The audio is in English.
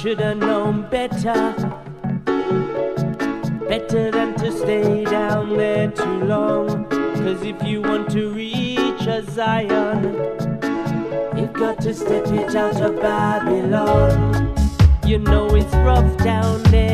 should have known better. Better than to stay down there too long. 'Cause if you want to reach a Zion, you've got to step it out of Babylon. You know it's rough down there.